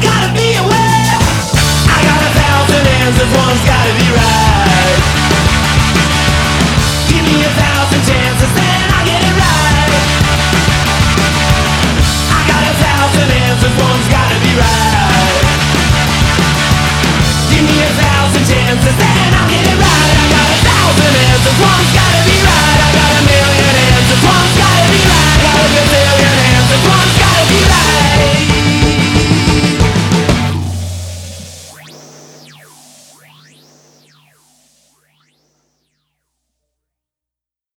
gotta be aware. I got 1,000 answers, one's gotta be right. Give me 1,000 chances, then I'll get it right. I got 1,000 answers, one's gotta be right.